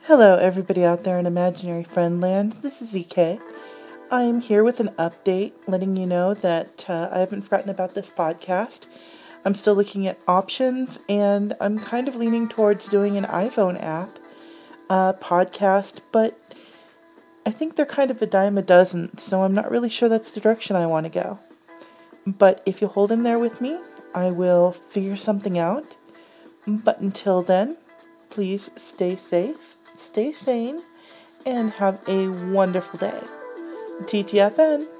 Hello, everybody out there in Imaginary Friend Land. This is EK. I am here with an update letting you know that I haven't forgotten about this podcast. I'm still looking at options, and I'm kind of leaning towards doing an iPhone app podcast, but I think they're kind of a dime a dozen, so I'm not really sure that's the direction I want to go. But if you hold in there with me, I will figure something out. But until then, please stay safe, stay sane, and have a wonderful day. TTFN!